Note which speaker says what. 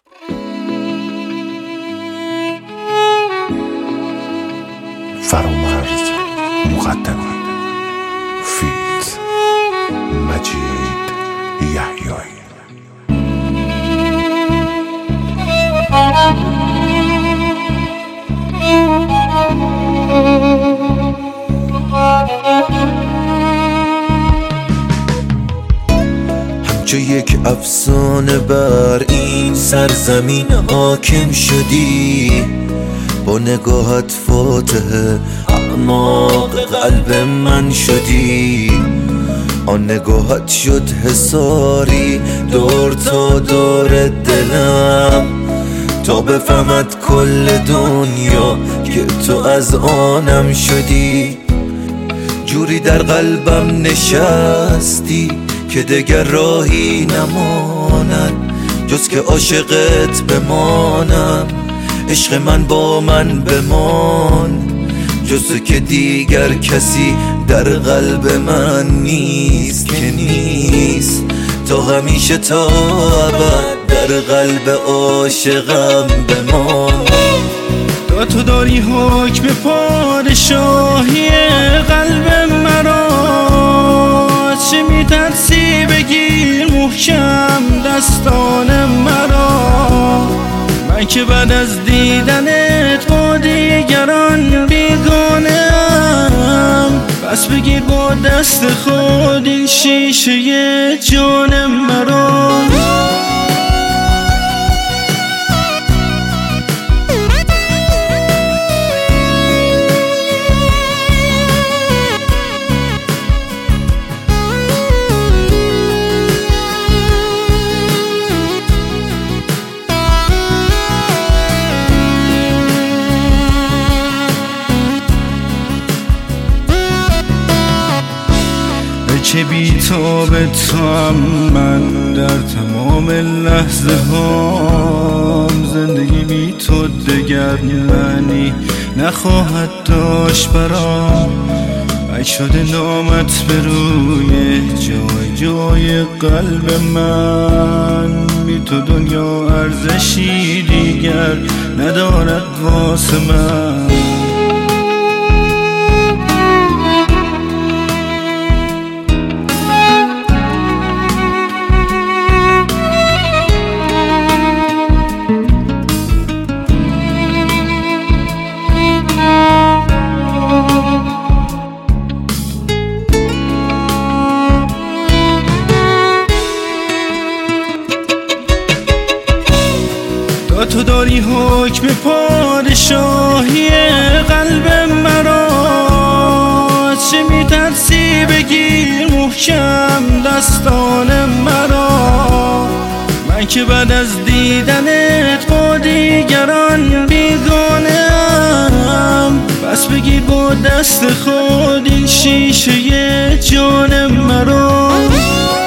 Speaker 1: فرامرز مقدمه فیت مجید یحیایی.
Speaker 2: همچو یک افسانه بر این سرزمین حاکم شدی، با نگاهت فاتح اعماق قلب من شدی. آن نگاهت شد حصاری دور تا دور دلم، تا بفهمد کل دنیا که تو از آنم شدی. جوری در قلبم نشستی که دگر راهی نماند جز که عاشقت بمانم. عشق من با من بمان، جز که دیگر کسی در قلب من نیست که نیست. تا همیشه تا ابد در قلب عاشقم بمان.
Speaker 3: تو داری حکم پادشاهی قلب مرا، چه میترسی بگیر محکم دستان مرا. من که بعد از دیدنت با دیگران بیگانه ام، پس بگیر با دست خود این شیشه جان مرا. چه بی‌تاب توام من در تمام لحظه هام. زندگی بی تو دگر معنی نخواهد داشت برام. ای شده نامت به روی جای جای قلب من. بی تو دنیا ارزشی دیگر ندارد واسه من. تو داری حکم پادشاهی قلب مرا، چه میترسی بگیر محکم دستان مرا. من که بعد از دیدنت با دیگران بیگانه ام، پس بگیر با دست خود این شیشه جان مرا.